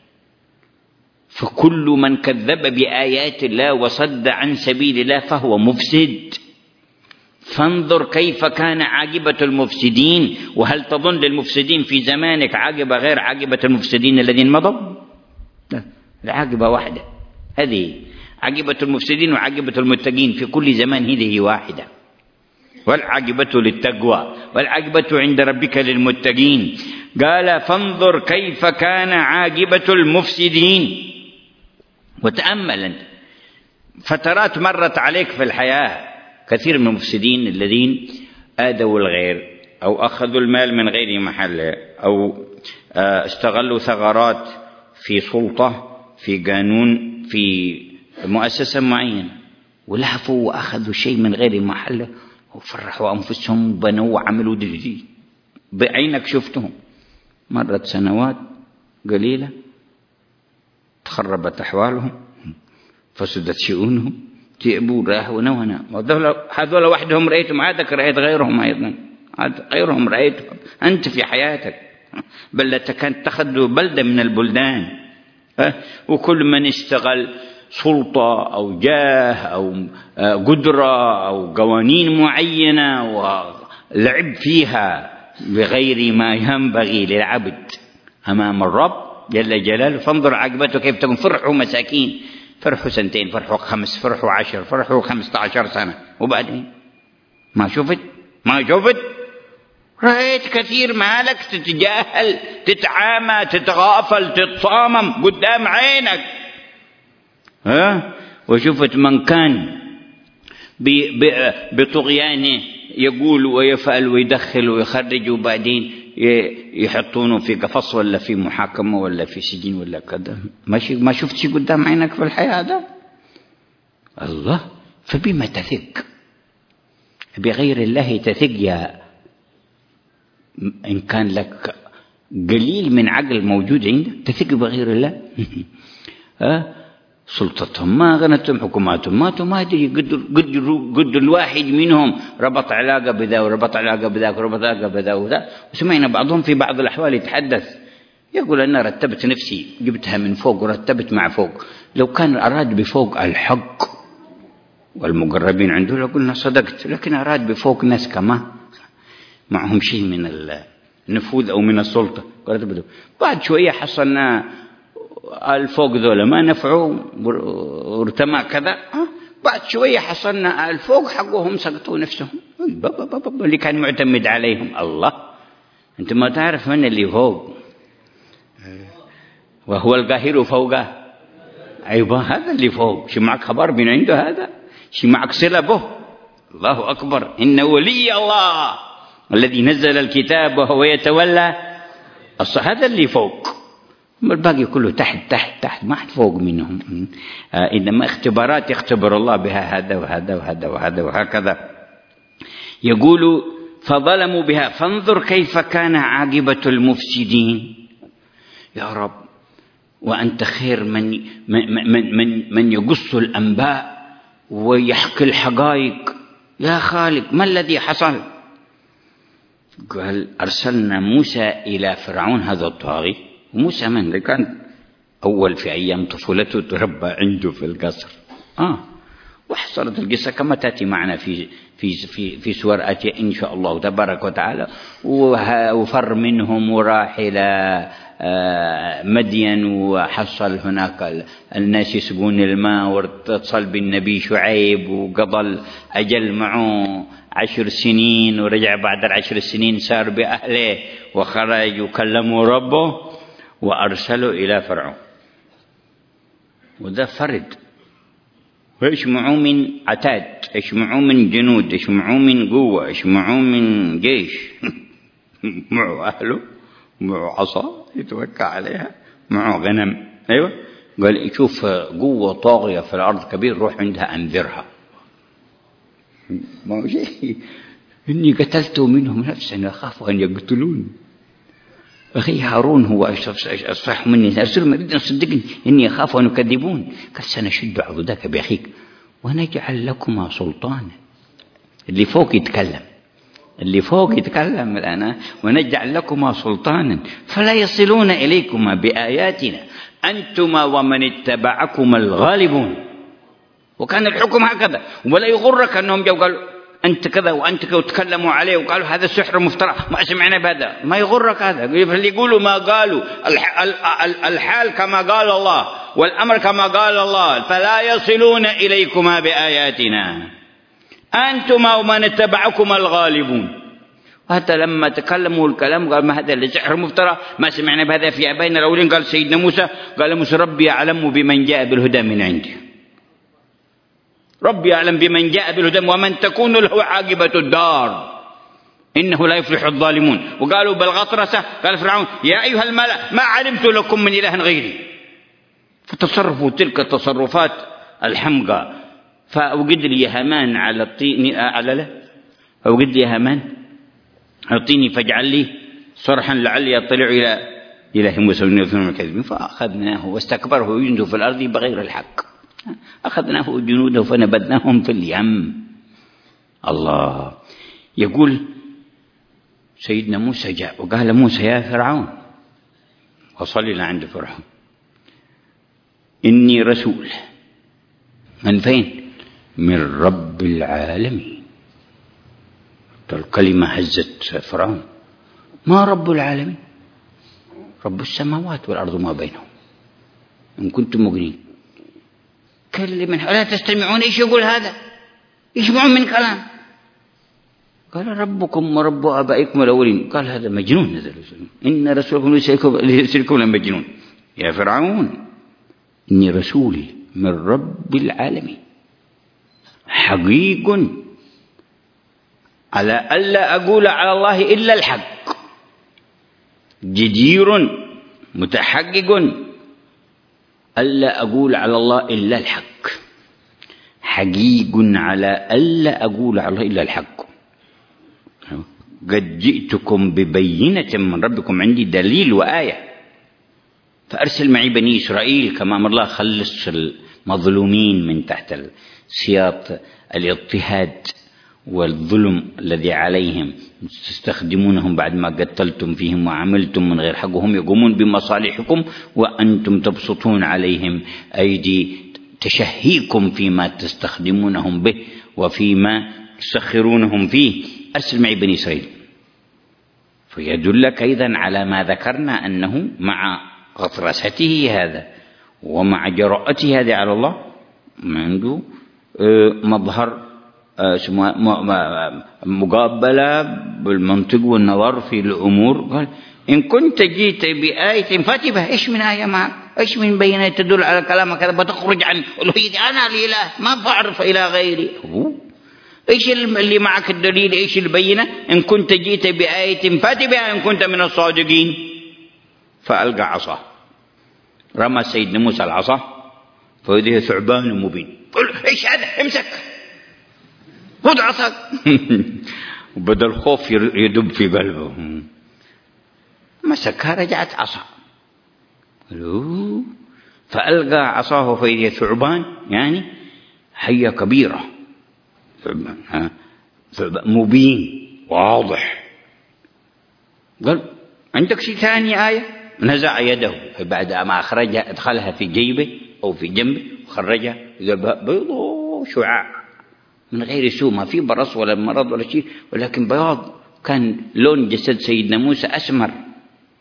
فكل من كذب بآيات الله وصد عن سبيل الله فهو مفسد. فانظر كيف كان عاقبة المفسدين. وهل تظن للمفسدين في زمانك عاقبة غير عاقبة المفسدين الذين مضوا؟ لا، العاقبة واحدة، هذه عاقبة المفسدين وعاقبة المتقين في كل زمان هذه واحدة، والعاقبة للتقوى والعاقبة عند ربك للمتقين. قال فانظر كيف كان عاقبة المفسدين. وتأمل أنت فترات مرت عليك في الحياة، كثير من المفسدين الذين آذوا الغير أو أخذوا المال من غير محله أو استغلوا ثغرات في سلطة في قانون في مؤسسة معينة ولهفوا وأخذوا شيء من غير محله وفرحوا أنفسهم وبنوا وعملوا دي بعينك شفتهم. مرت سنوات قليلة تخربت أحوالهم، فسدت شؤونهم، تعبوا راحوا نونا. هذول وحدهم رأيتهم، عادك رأيت غيرهم أيضا، عاد غيرهم رأيتهم أنت في حياتك. بلدتك أنت تأخذ بلدة من البلدان، وكل من استغل سلطة أو جاه أو قدرة أو قوانين معينة ولعب فيها بغير ما ينبغي للعبد أمام الرب جل جلاله. فانظر عاقبته كيف تكون. فرحوا مساكين، فرحوا سنتين، فرحوا خمس، فرحوا عشر، فرحوا خمسة عشر سنة، وبعدين ما شفت ما شفت رأيت كثير مالك تتجاهل، تتعامى، تتغافل، تتصامم قدام عينك. ها وشفت من كان بطغيانه يقول ويفعل ويدخل ويخرج وبعدين يحطونه في قفص ولا في محاكمة ولا في سجن ولا كذا. ماشي ما شفت شيء قدام عينك في الحياة ده؟ الله. فبما تثق؟ بغير الله تثق يا إن كان لك قليل من عقل موجود عندك، تثق بغير الله. ها سلطتهم ما غنتهم، حكوماتهم ما ما تدري قد قد قد الواحد منهم ربط علاقة بذا وربط علاقة بذاك وربط علاقة بذا وذا. وسمعنا بعضهم في بعض الأحوال يتحدث يقول أنا رتبت نفسي، جبتها من فوق ورتبت مع فوق. لو كان أراد بفوق الحق والمقربين عنده لقلنا صدقت، لكن أراد بفوق ناس كمان معهم شيء من النفوذ أو من السلطة. بعد شوية حصلنا الفوق ذولا ما نفعوا وارتمى كذا، بعد شوية حصلنا الفوق حقهم سقطوا نفسهم اللي كان معتمد عليهم. الله، أنت ما تعرف من اللي فوق وهو القاهر فوقه. أيوة هذا اللي فوق. شي معك خبر من عنده؟ هذا شي معك صلة به؟ الله أكبر. إن ولي الله الذي نزل الكتاب وهو يتولى الص هذا اللي فوق، الباقي كله تحت تحت تحت ما حد فوق منهم. آه إنما اختبارات يختبر الله بها هذا وهذا وهذا وهذا وهكذا. يقول فظلموا بها فانظر كيف كان عاقبة المفسدين. يا رب وأنت خير من من من من, من يقص الأنباء ويحكي الحقائق. يا خالق ما الذي حصل؟ قال أرسلنا موسى إلى فرعون هذا الطاغي. موسى من اللي كان أول في أيام طفولته تربى عنده في القصر. آه وحصلت القصة كما تأتي معنا في في في في سور آتية إن شاء الله تبارك وتعالى. وفر منهم وراح إلى مدين وحصل هناك الناس يسقون الماء، واتصل بالنبي شعيب وقضى أجل معه عشر سنين، ورجع بعد العشر سنين سار بأهله وخرج وكلموا ربه وأرسلوا إلى فرعون. وذا فرد، ويجمعوا من عتاد، يجمعوا من جنود، يجمعوا من قوة، يجمعوا من جيش، معه أهله، معه عصا يتوكى عليها، معه غنم. أيوة، قال يشوف قوة طاغية في الأرض كبير، روح عندها أنذرها. ما هو شيء، إني قتلت منهم نفسا أخاف أن يقتلون. أخي هارون هو أصح مني، أرسل مريدا صدقني إني أخاف أن يكذبون. قال سنشد عضدك بأخيك ونجعل لكما سلطانا. اللي فوق يتكلم، اللي فوق يتكلم الآن. ونجعل لكما سلطانا فلا يصلون إليكما بآياتنا أنتما ومن اتبعكما الغالبون. وكان الحكم هكذا، ولا يغرك أنهم جو قالوا أنت كذا وأنت كذا وتكلموا عليه وقالوا هذا سحر مفترى، ما سمعنا بهذا. ما يغرك هذا، اللي يقولوا ما قالوا. الحال كما قال الله والأمر كما قال الله، فلا يصلون إليكما بآياتنا أنتما ومن اتبعكما الغالبون. حتى لما تكلموا الكلام قال ما هذا اللي سحر مفترى، ما سمعنا بهذا في آبائنا الأولين. قال سيدنا موسى، قال موسى ربي أعلم بمن جاء بالهدى من عندي، ربي يعلم بمن جاء بالهدى ومن تكون له عاقبة الدار إنه لا يفلح الظالمون. وقالوا بالغطرسة، قال فرعون يا أيها الملأ ما علمت لكم من إله غيري. فتصرفوا تلك التصرفات الحمقى. فأوجد لي هامان على الطين، على له أوجد لي هامان أعطيني فاجعل لي صرحا لعلي أطلع إلى إله موسى ونبينا الكاذبين. فأخذناه واستكبره يجند في الأرض بغير الحق، أخذناه جنوده فنبذناهم في اليم. الله يقول سيدنا موسى جاء وقال موسى يا فرعون، وصل إلى عند فرعون إني رسول من فين؟ من رب العالمين. الكلمة هزت فرعون. ما رب العالمين؟ رب السماوات والأرض ما بينهم إن كنتم مؤمنين. كلم من لا تستمعون. إيش يقول هذا؟ يسمعون من كلام. قال ربكم ورب آبائكم الأولين. قال هذا مجنون، هذا إن رسولكم ليس لكم مجنون. يا فرعون إني رسولي من رب العالمين حقيق على ألا أقول على الله إلا الحق، جدير متحقق ألا أقول على الله إلا الحق، حقيق على ألا أقول على الله إلا الحق. قد جئتكم ببينة من ربكم، عندي دليل وآية. فأرسل معي بني إسرائيل كما أمر الله، خلص المظلومين من تحت سياط الاضطهاد والظلم الذي عليهم، تستخدمونهم بعد ما قتلتم فيهم وعملتم من غير حقهم، يقومون بمصالحكم وأنتم تبسطون عليهم أيدي تشهيكم فيما تستخدمونهم به وفيما تسخرونهم فيه. أرسل معي بني إسرائيل. فيدلك أيضا على ما ذكرنا أنه مع غطرسته هذا ومع جراءته هذه على الله ما عنده مظهر مقابلة بالمنطق والنظر في الأمور. قال إن كنت جيت بآية فاتبه. إيش من آية معك؟ إيش من بينة تدل على كلامك هذا؟ بتخرج عن ألوهيتي، أنا الإله ما بعرف إلى غيري. إيش اللي معك الدليل؟ إيش البينة؟ إن كنت جيت بآية فاتبه إن كنت من الصادقين. فألقى عصاه، رمى سيدنا موسى العصا فإذا ثعبان مبين. قل إيش هذا؟ امسك خذ عصاك. وبدأ الخوف يدب في قلبه، مسكها رجعت عصا. فألقى عصاه فإذا ثعبان، يعني حية كبيرة، ثعبان مبين واضح. قال عندك شيء ثاني آية؟ نزع يده بعد ما أخرجها أدخلها في جيبه أو في جنبه وخرجها بيض شعاع من غير سوء، ما في برص ولا مرض ولا شيء، ولكن بياض. كان لون جسد سيدنا موسى أسمر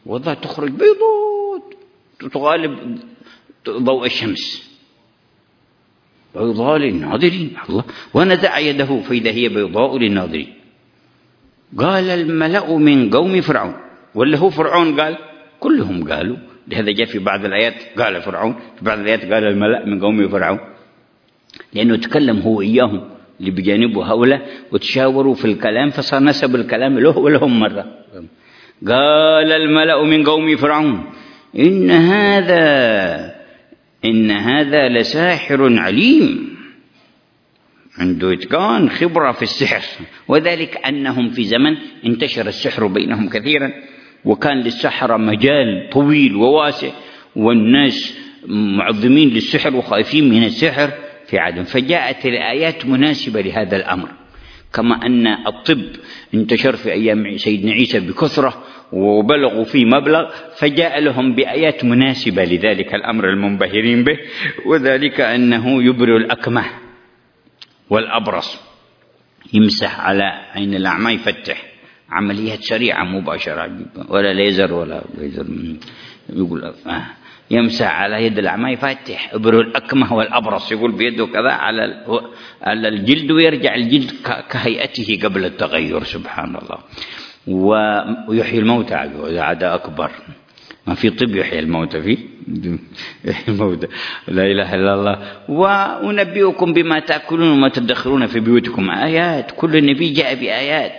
وظهر تخرج بيضاء تغالب ضوء الشمس، بيضاء للناظرين. الله، ونزع يده فإذا هي بيضاء للناظرين. قال الملأ من قوم فرعون، ولا هو فرعون قال؟ كلهم قالوا، لهذا جاء في بعض الآيات قال فرعون، في بعض الآيات قال الملأ من قوم فرعون، لأنه تكلم هو إياهم اللي بجانبه هؤلاء وتشاوروا في الكلام، فصار نسب الكلام له ولهم مرة. قال الملأ من قوم فرعون إن هذا إن هذا لساحر عليم، عنده إتقان خبرة في السحر، وذلك أنهم في زمن انتشر السحر بينهم كثيرا، وكان للسحرة مجال طويل وواسع، والناس معظمين للسحر وخائفين من السحر في عدن، فجاءت الآيات مناسبة لهذا الأمر. كما أن الطب انتشر في أيام سيدنا عيسى بكثرة وبلغوا في مبلغ، فجاء لهم بآيات مناسبة لذلك الأمر المنبهرين به، وذلك أنه يبرئ الأكمه والأبرص، يمسح على عين الأعمى يفتح، عمليات سريعة مباشرة، ولا ليزر ولا ليزر، يقول آه. يمسح على يد الأعمى يفتح، يبرئ الأكمه والأبرص، يقول بيده كذا على على الجلد ويرجع الجلد كهيئته قبل التغير. سبحان الله. ويحيي الموتى، هذا أكبر ما في طب يحيي الموتى، فيه يحيي الموتى، لا إله إلا الله. وأنبئكم بما تأكلون وما تدخرون في بيوتكم، آيات، كل نبي جاء بآيات.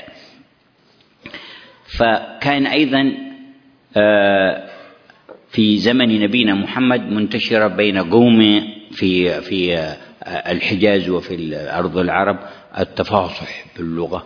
فكان أيضا في زمن نبينا محمد منتشرة بين قوم في في الحجاز وفي أرض العرب التفاصح باللغة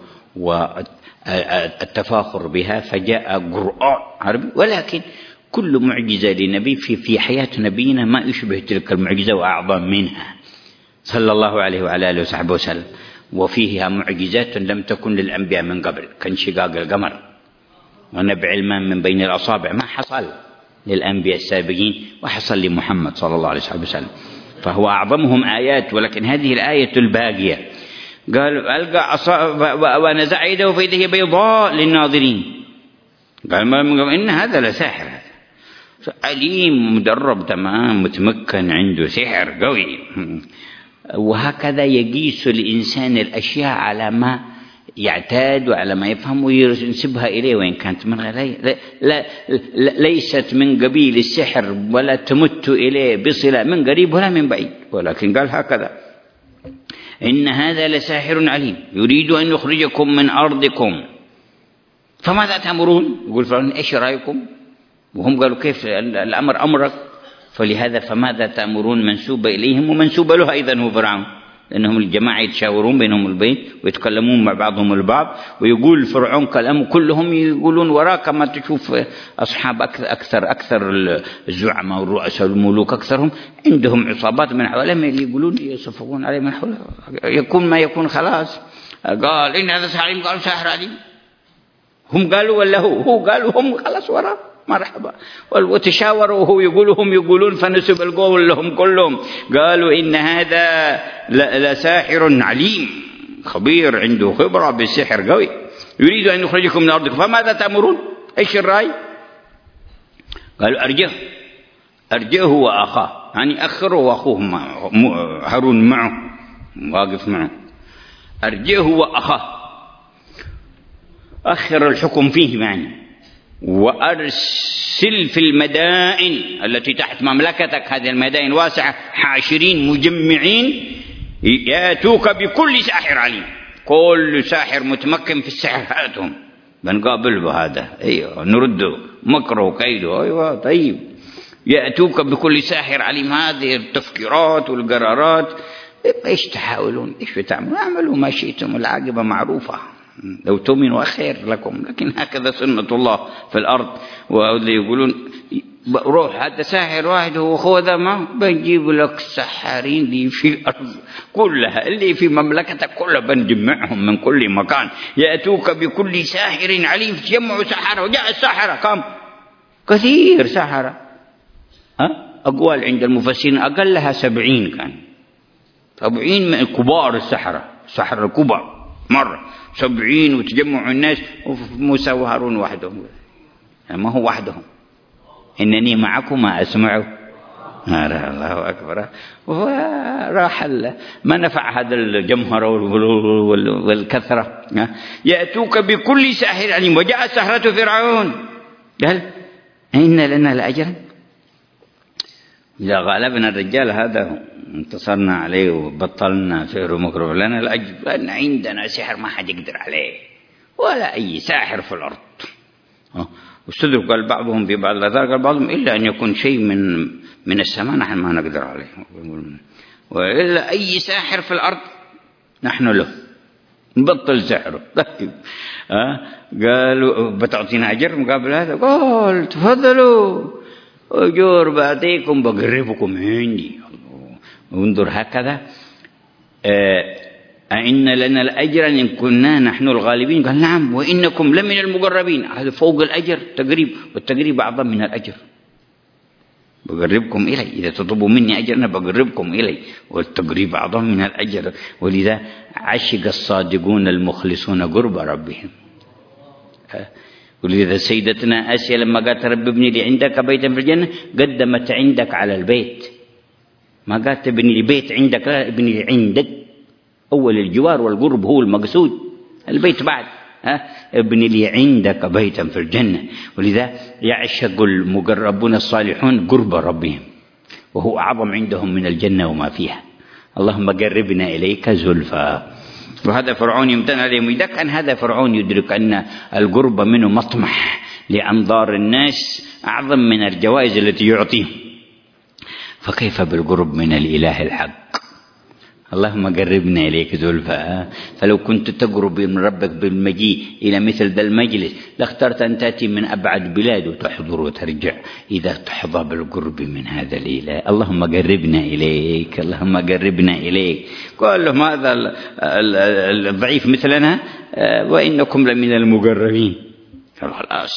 والتفاخر بها، فجاء قرآن عربي، ولكن كل معجزة لنبي في في حياة نبينا ما يشبه تلك المعجزة وأعظم منها صلى الله عليه وعلى آله وصحبه وسلم. وفيها معجزات لم تكن للأنبياء من قبل، كانشقاق القمر ونبع الماء من بين الأصابع، ما حصل للأنبياء السابقين وحصل لمحمد صلى الله عليه وسلم، فهو أعظمهم آيات. ولكن هذه الآية الباقية قال ألقى عصا ونزع يده فإذا هي بيضاء للناظرين، قال إن هذا لساحر، هذا عليم مدرب تمام متمكن عنده سحر قوي. وهكذا يقيس الإنسان الأشياء على ما يعتاد وعلى ما يفهم وينسبها إليه وإن كانت من غير لا لا ليست من قبيل السحر ولا تمت إليه بصلة من قريب ولا من بعيد. ولكن قال هكذا إن هذا لساحر عليم يريد أن يخرجكم من أرضكم فماذا تأمرون؟ يقول فرعون إيش رأيكم؟ وهم قالوا كيف الأمر أمرك؟ فلهذا فماذا تأمرون منسوبة إليهم ومنسوبة له أيضا هو فرعون، لأنهم الجماعة يتشاورون بينهم البين ويتكلمون مع بعضهم البعض، ويقول فرعون كلام كلهم يقولون وراء، كما تشوف أصحاب أكثر أكثر, أكثر الزعماء والرؤساء والملوك أكثرهم عندهم عصابات من حولهم اللي يقولون يصفقون عليه من حوله، يكون ما يكون خلاص قال إن هذا ساحر، قالوا ساحر عليم، هم قالوا ولا هو هو قالوا هم خلاص وراء مرحبا، وتشاوروا وهو يقولوا هم يقولون، فنسب القول لهم كلهم، قالوا إن هذا لساحر عليم خبير عنده خبرة بالسحر قوي يريد أن يخرجكم من أرضكم فماذا تأمرون؟ إيش الرأي؟ قالوا أرجه أرجه وأخاه، يعني أخره وأخوه هارون معه واقف معه، أرجه وأخاه، أخر الحكم فيه يعني، وأرسل في المدائن التي تحت مملكتك، هذه المدائن واسعة، حاشرين مجمعين يأتوك بكل ساحر عليم، كل ساحر متمكن في السحر هاتهم بنقابل بهذا، أيوة نرده مكره وكيده، أيوة طيب يأتوك بكل ساحر عليم. هذه التفكيرات والقرارات إيش تحاولون؟ إيش بتعملوا؟ اعملوا ما شئتم العاقبة معروفة، لو تؤمنوا خير لكم، لكن هكذا سنة الله في الأرض. ويقولون روح هذا ساحر واحد هو خوذة، ما بنجيب لك سحارين اللي في الأرض كلها اللي في مملكتك كلها بنجمعهم من كل مكان، يأتوك بكل ساحر عليم، جمعوا سحرة، وجاء السحرة كم كثير سحرة، ها أقوال عند المفسرين أقلها سبعين، كان سبعين من كبار السحرة، السحرة الكبار مرة سبعين، وتجمعوا الناس، وموسى وهارون وحدهم، يعني ما هو وحدهم، إنني معكما أسمع. الله أكبر. وراح ما نفع هذا الجمهرة والكثرة. يأتوك بكل ساحر عليم. وجاء سحرة فرعون قال إن لنا لأجرا إذا غلبنا الرجال هذا انتصرنا عليه وبطلنا سحر ومكر لنا الأجر، لأن عندنا سحر ما حد يقدر عليه ولا أي ساحر في الأرض. واستدرك قال بعضهم في بعض الآثار قال بعضهم إلا أن يكون شيء من من السماء نحن ما نقدر عليه، وإلا أي ساحر في الأرض نحن له نبطل سحره. طيب أه؟ قالوا بتعطينا أجر مقابل هذا؟ قال تفضلوا أجور بعطيكم بقربكم عندي. انظر هكذا أه أئن لنا الأجر إن كنا نحن الغالبين؟ قال نعم وإنكم لمن المقربين. هذا فوق الأجر تقريب، والتقريب أعظم من الأجر. بقربكم إلي، إذا تطلبوا مني أجرنا بقربكم إلي، والتقريب أعظم من الأجر. ولذا عشق الصادقون المخلصون قرب ربهم. ولذا سيدتنا آسيا لما قالت رب ابني لي عندك بيتا في الجنة قدمت عندك على البيت، ما قالت ابني لي بيت عندك، لا ابني لي عندك. أول الجوار والقرب هو المقصود، البيت بعد. ها ابني لي عندك بيتا في الجنة. ولذا يعشق المقربون الصالحون قرب ربهم، وهو أعظم عندهم من الجنة وما فيها. اللهم قربنا إليك زلفى. وهذا فرعون يمتن عليهم. إذا كان هذا فرعون يدرك أن القرب منه مطمح لأنظار الناس أعظم من الجوائز التي يعطيهم، فكيف بالقرب من الإله الحق؟ اللهم قربنا إليك زلفى. فلو كنت تقرب من ربك بالمجيء إلى مثل ذا المجلس لاخترت أن تأتي من أبعد بلاد وتحضر وترجع إذا تحظى بالقرب من هذا الإله. اللهم قربنا إليك، اللهم قربنا إليك. قال لهم هذا الضعيف مثلنا وإنكم لمن المقربين. قالوا خلاص.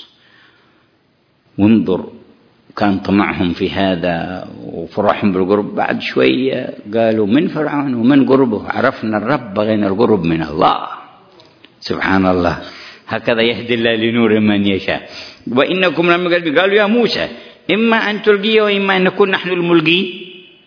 وانظر كان طمعهم في هذا وفرحهم بالقرب. بعد شوية قالوا من فرعون ومن قربه عرفنا الرب بغينا القرب من الله. سبحان الله. هكذا يهدي الله لنور من يشاء. وإنكم لما قالوا يا موسى إما أن تلقي وإما أن نكون نحن الملقين.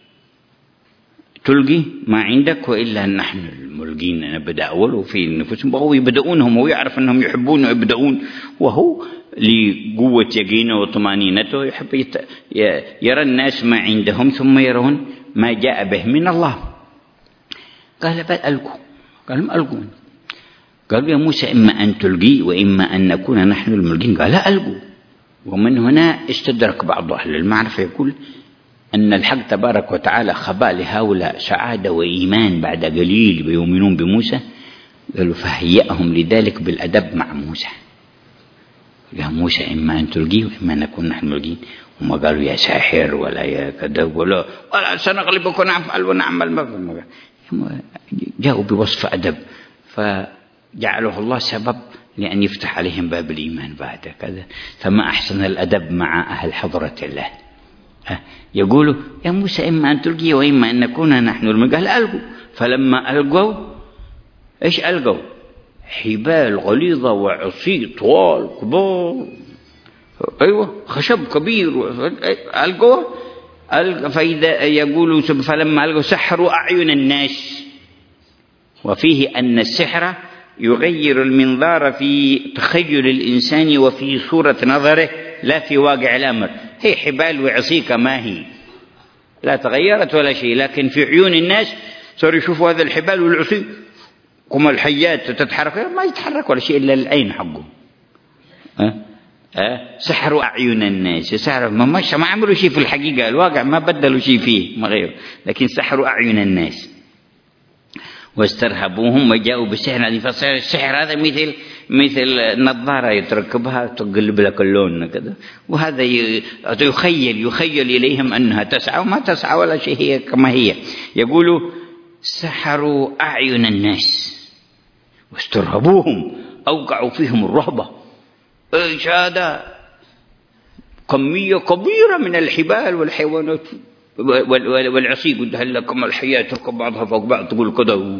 تلقي ما عندك وإلا نحن الملقين. نبدأ أول وفي نفسهم وهو يبدأونهم ويعرف أنهم يحبون ويبدأون، وهو لقوة يقينه وطمانينته يحب يت... يرى الناس ما عندهم ثم يرون ما جاء به من الله. قال بل ألقوا. قال ما ألقوا. قالوا يا موسى إما أن تلقي وإما أن نكون نحن الملقين. قال لا ألقوا. ومن هنا استدرك بعض أهل المعرفة يقول أن الحق تبارك وتعالى خبأ لهؤلاء سعادة وإيمان بعد قليل بيؤمنون بموسى. قالوا فهيئهم لذلك بالأدب مع موسى. يا موسى إما أن تلقي وإما نكون نحن ملقين. وما قالوا يا ساحر ولا يا كذاب ولا ولا سنغلبك ونفعل ونعمل ما. جاءوا بوصف أدب فجعله الله سبب لأن يفتح عليهم باب الإيمان بعد كذا. فما أحسن الأدب مع أهل حضرة الله. يقولوا يا موسى إما أن تلقي وإما أن نكون نحن الملقين. قال ألقوا. فلما ألقوا إيش ألقوا؟ حبال غليظة وعصي طوال كبار، أيوة خشب كبير ألقوا. فإذا يقولوا فلما ألقوا سحروا أعين الناس. وفيه أن السحر يغير المنظار في تخيل الإنسان وفي صورة نظره لا في واقع الأمر. هي حبال وعصي كما هي لا تغيرت ولا شيء، لكن في عيون الناس صاروا يشوفوا هذا الحبال والعصي كما الحيات تتحرك ما يتحرك ولا شيء إلا العين حقه. أه؟ أه؟ سحروا أعين الناس. سحروا ما ما عملوا شيء في الحقيقة، الواقع ما بدلوا شيء فيه ما غير، لكن سحروا أعين الناس واسترهبوهم وجاءوا بالسحر الذي فصار السحر هذا مثل مثل نظارة يتركبها تقلب لك اللون كذا، وهذا يخيل يخيل إليهم أنها تسعى وما تسعى ولا شيء، هي كما هي. يقولوا سحروا أعين الناس واسترهبوهم أوقعوا فيهم الرهبة. إيش هذا؟ كمية كبيرة من الحبال والحيوانات والعصي قد هل لكم الحياة تركب بعضها فوق بعض تقول كذا.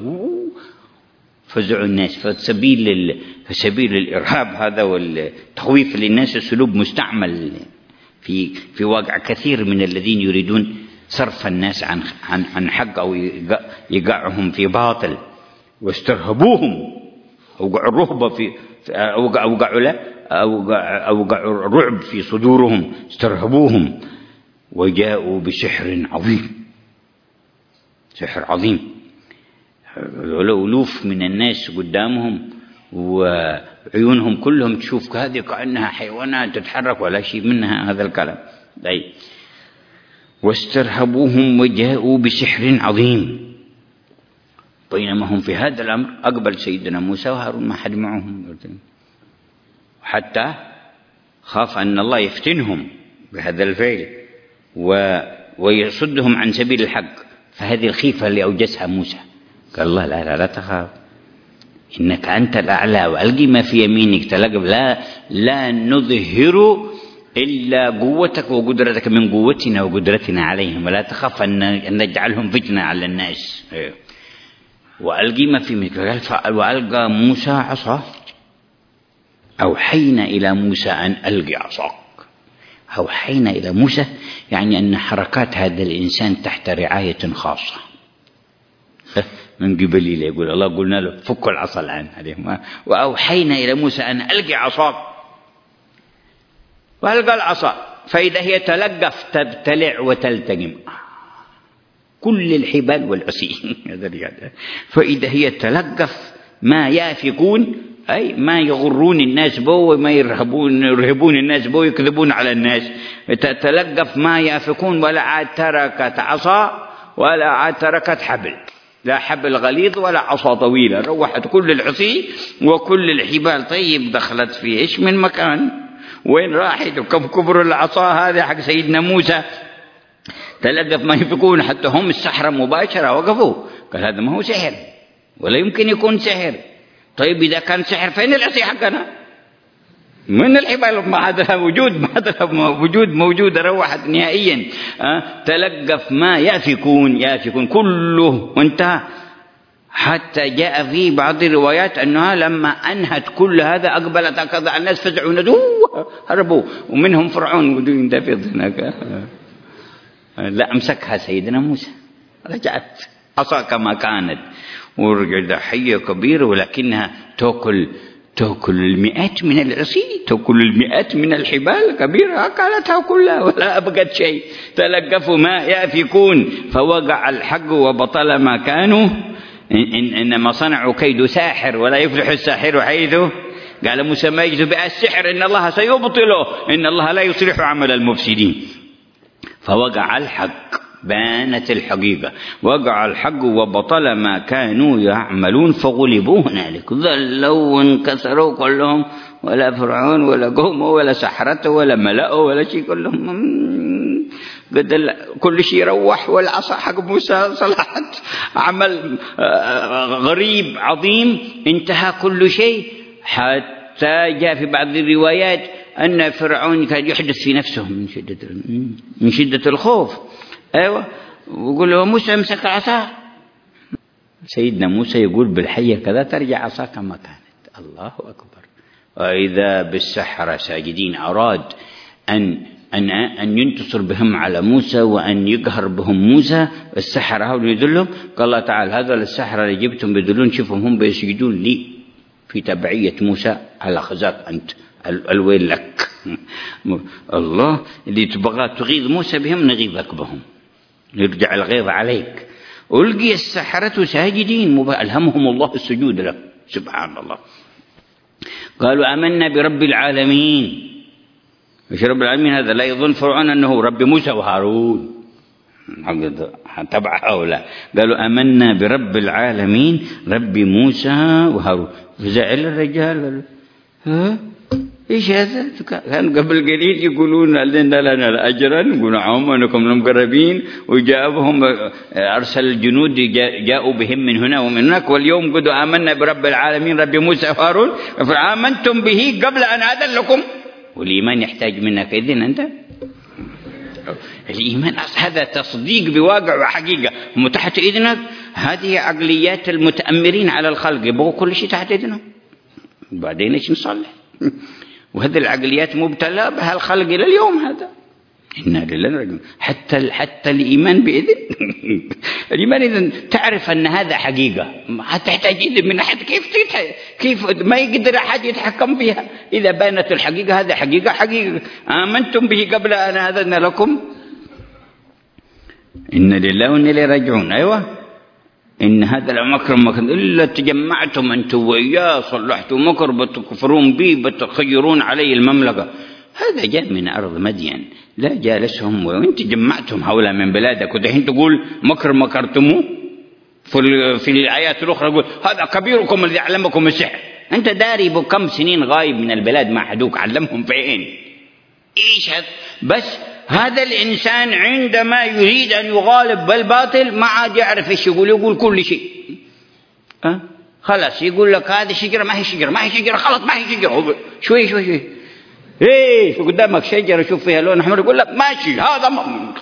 فزعوا الناس. فسبيل فسبيل الإرهاب هذا والتخويف للناس أسلوب مستعمل في في واقع كثير من الذين يريدون صرف الناس عن عن عن حق أو يقعهم في باطل. واسترهبوهم، أوقعوا الرهبة في أوقعوا لا أوقعوا الرعب في صدورهم، استرهبوهم وجاءوا بسحر عظيم. سحر عظيم، ألوف من الناس قدامهم وعيونهم كلهم تشوف هذه كأنها حيوانات تتحرك ولا شيء منها هذا الكلام. طيب واسترهبوهم وجاءوا بسحر عظيم. بينما هم في هذا الأمر أقبل سيدنا موسى وهارون ما حد معهم، حتى خاف أن الله يفتنهم بهذا الفعل ويصدهم عن سبيل الحق. فهذه الخيفة اللي أوجسها موسى، قال الله لا لا, لا تخاف، إنك أنت الأعلى وألقي ما في يمينك تلقف، لا لا نظهر إلا قوتك وقدرتك من قوتنا وقدرتنا عليهم، ولا تخاف أن نجعلهم فتنة على الناس. وألقي ما في يمينك. وألقى موسى عصاه، أوحينا إلى موسى أن ألقي عصاك. أوحينا إلى موسى يعني أن حركات هذا الإنسان تحت رعاية خاصة من قبلي. يقول الله قلنا له فك العصا الآن عليهم. وأوحينا إلى موسى أن ألقي عصاك، وألقى العصا فإذا هي تلقف تبتلع وتلتقم، كل الحبال والعصي فإذا هي تلقف ما يافكون، أي ما يغرون الناس بو وما يرهبون يرهبون الناس بو يكذبون على الناس. تتلقف ما يافكون، ولا عاد تركت عصا ولا عاد تركت حبل، لا حبل غليظ ولا عصا طويلة، روحت كل العصي وكل الحبال. طيب دخلت في إيش من مكان، وين راحت وكم كبر العصا هذا حق سيدنا موسى. تلقف ما يفكون، حتى هم السحرة مباشرة وقفوا، قال هذا ما هو سحر ولا يمكن يكون سحر. طيب إذا كان سحر فين العصي حقنا؟ من الحبال ما عاد لها وجود، ما عاد لها وجود موجودة، روحت نهائيا. أه؟ تلقف ما يافكون، يافكون كله وانتهى. حتى جاء في بعض الروايات أنها لما أنهت كل هذا أقبلت كذا الناس فزعوا ندوه هربوا، ومنهم فرعون ودين دافض هناك. لا أمسكها سيدنا موسى، رجعت عصا كما كانت، ورجعت حية كبيرة ولكنها تأكل تأكل المئات من العصي، تأكل المئات من الحبال كبيرة، أكلتها كلها ولا أبقت شيء. تلقفوا ما يافكون، فوقع الحق وبطل ما كانوا إن إنما صنعوا كيد ساحر ولا يفلح الساحر حيث قال موسى ما يجد بها السحر إن الله سيبطله إن الله لا يصلح عمل المفسدين. فوقع الحق، بانت الحقيقة، وقع الحق وبطل ما كانوا يعملون فغلبوا هنالك، ذلوا وانكسروا كلهم، ولا فرعون ولا قومه ولا سحرته ولا ملأه ولا شيء، كلهم كل شيء روح. والعصا حق موسى صلحت، عمل غريب عظيم، انتهى كل شيء. حتى جاء في بعض الروايات أن فرعون كان يحدث في نفسه من شدة من شدة الخوف. أيوة، ويقول له موسى امسك عصا. سيدنا موسى يقول بالحية كذا ترجع عصا كما كانت. الله أكبر. وإذا بالسحرة ساجدين، أراد أن أن أن ينتصر بهم على موسى وأن يقهر بهم موسى. السحرة هؤلاء يدلهم، قال الله تعالى هذا السحرة اللي جبتم بيدلون، شوفهم هم بيسجدون لي في تبعية موسى، على خزاك أنت الويل لك. الله اللي تبغى تغيظ موسى بهم نغيظك بهم، يرجع الغيظ عليك. ألقي السحرة ساجدين، ألهمهم الله السجود له، سبحان الله. قالوا آمنا برب العالمين. مش رب العالمين هذا لا يظن فرعون أنه رب موسى وهارون تبع هؤلاء. قالوا آمنا برب العالمين رب موسى وهارون. فزعل الرجال، ها إيش هذا؟ كان قبل قليل يقولون لنا لنا الأجرا، يقولون عم أنكم مقربين، وجاءهم أرسل الجنود جاءوا بهم من هنا ومن هناك، واليوم قلوا آمنا برب العالمين رب موسى وهارون، فآمنتم به قبل أن أذن لكم. والإيمان يحتاج منك إذن أنت. الإيمان هذا تصديق بواقع وحقيقة، تحت إذنك. هذه عقليات المتأمرين على الخلق، يبغوا كل شيء تحت إذنهم، بعدين إيش نصلح؟ وهذه العقليات مبتلى بها الخلق إلى اليوم. هذا إنا لله راجعون. حتى حتى الإيمان بإذن الإيمان إذن تعرف أن هذا حقيقة، هتحتاج إذن من أحد. كيف كيف ما يقدر أحد يتحكم فيها؟ إذا بانت الحقيقة هذا حقيقة حقيقة. آمنتم به قبل أن أذن لكم. إنا لله وإنا إليه راجعون. أيوة، إن هذا لمكر مكر إلا تجمعتم أنتم وإياه صلحتم مكر بتكفرون بي بتخيرون علي المملكة. هذا جاء من أرض مدين، لا جالسهم وأنت جمعتم هؤلاء من بلادك، ودحين تقول مكر مكرتموه. في في الآيات الأخرى يقول هذا كبيركم الذي علمكم السحر. أنت داري بكم سنين غايب من البلاد ما حدوك علمهم فين؟ إيش هذا؟ بس هذا الإنسان عندما يريد أن يغالب بالباطل ما عاد يعرف إيش يقول، يقول كل شيء. أه؟ خلاص يقول لك هذه شجرة ما هي شجرة، ما هي شجرة، خلاص ما هي شجرة. شوي شوي شوي ايه شو قدامك شجرة شوف فيها لون أحمر، يقول لك ماشي هذا م...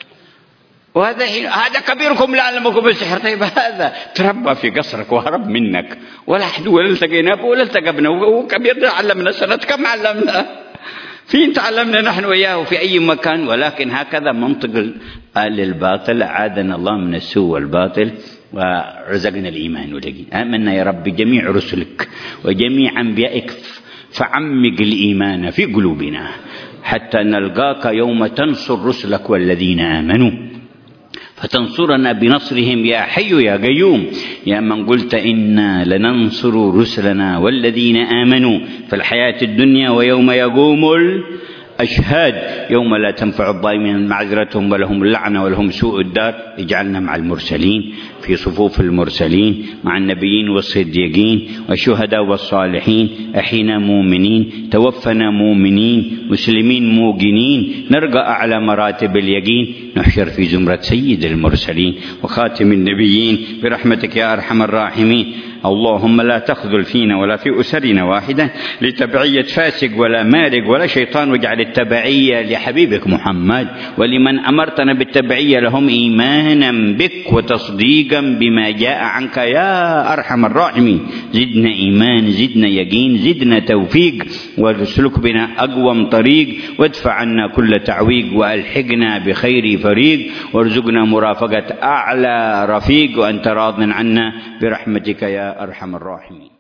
وهذا هذا كبيركم لعلمكم السحر. طيب هذا تربى في قصرك وهرب منك، ولا أحد ولا التقينا ولا التقبنا، وكبيرنا علمنا سنة كم علمنا؟ فين تعلمنا نحن وياه في أي مكان؟ ولكن هكذا منطق أهل الباطل. أعاذنا الله من السوء والباطل ورزقنا الإيمان واليقين. آمنا يا رب بجميع رسلك وجميع أنبيائك، فعمق الإيمان في قلوبنا حتى نلقاك يوم تنصر رسلك والذين آمنوا، فتنصرنا بنصرهم يا حي يا قيوم، يا من قلت إنا لننصر رسلنا والذين آمنوا في الحياة الدنيا ويوم يقوم الأشهاد، يوم لا تنفع الظالمين معذرتهم ولهم اللعنة ولهم سوء الدار. اجعلنا مع المرسلين في صفوف المرسلين، مع النبيين والصديقين والشهداء والصالحين، أحينا مؤمنين توفنا مؤمنين مسلمين موقنين، نرقى أعلى مراتب اليقين، نحشر في زمرة سيد المرسلين وخاتم النبيين برحمتك يا أرحم الراحمين. اللهم لا تخذل فينا ولا في أسرنا واحدة لتبعية فاسق ولا مارق ولا شيطان، واجعل التبعية لحبيبك محمد ولمن أمرتنا بالتبعية لهم إيمانا بك وتصديقا بما جاء عنك يا أرحم الراحمين. زدنا إيمان، زدنا يقين، زدنا توفيق، واسلك بنا أقوم طريق، وادفع عنا كل تعويق، وألحقنا بخير فريق، وارزقنا مرافقة أعلى رفيق، وأنت راض عنا برحمتك يا أرحم الراحمين.